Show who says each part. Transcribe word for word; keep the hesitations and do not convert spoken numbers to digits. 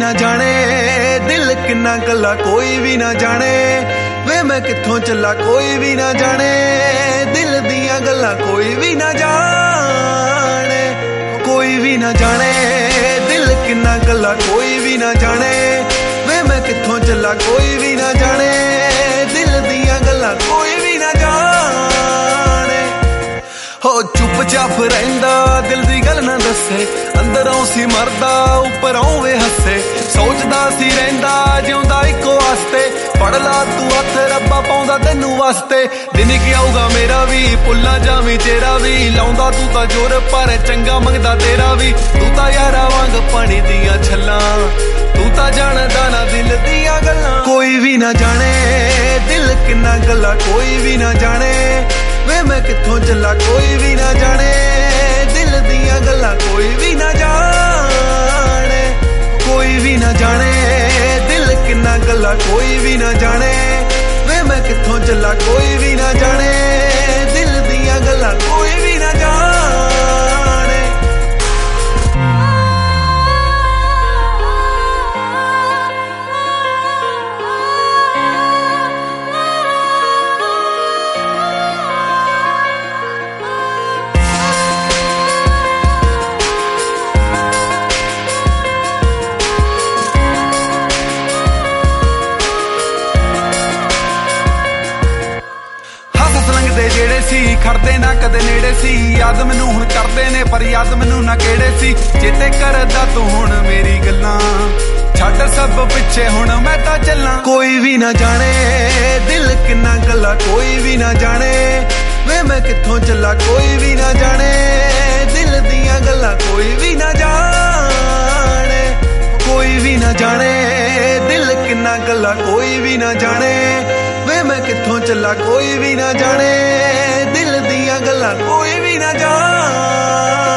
Speaker 1: ना जाने दिल किन्ना गल्ला कोई भी ना जाने वे मैं कित्थों चला कोई भी ना जाने दिल दियां गल्लां कोई भी ना जाने कोई भी ना जाने दिल किन्ना गल्ला कोई भी ना जाने वे मैं कित्थों चला कोई भी ना जाने दिल दियां गल्लां कोई भी ना जाने हो चुपचाप रहिंदा दिल दी गल ना दसे अंदरों सी मरदा उपरों वे हसे सोचदा सी रहिंदा जिउंदा इको वास्ते पढ़ ला तू हथ रब्बा पाउंदा तैनू वास्ते दिन की आऊगा मेरा भी पुल्ला जावी तेरा भी लाउंदा तू तां जोर पर चंगा मंगदा तेरा भी तू तां यारा वांग पानी दियां छल्लां तू तां जानदा ना दिल दियां गल्लां कोई भी ना जाने दिल किन्ना गल्ला कोई भी ना जाने वे मैं कित्थों चला कोई भी ना जाने दिल दियां गल्लां कोई भी ना जाने कोई भी ना जाने दिल किन्ना गल्ला कोई भी ना जाने वे मैं कित्थों चला कोई भी ना जाने दिल दियां गल्लां कोई भी ना जाने जेड़े सी खड़दे ना कदे नेड़े सी याद मैनू हुण करदे ने पर याद मैनू ना केड़े सी चेते करदा तू हुण मेरी गल्लां छड्ड सब पिछे हुण मैं तां चलां कोई भी ना जाने दिल किन्ना गल्ला कोई भी ना जाने वे मैं कित्थों चला कोई भी ना जाने दिल दियां गल्लां कोई भी ना जाने कोई भी ना जाने दिल किन्ना गल्ला कोई भी ना जाने वे मैं कित्थों चला कोई भी ना जाने दिल दियां गल्लां कोई भी ना जाने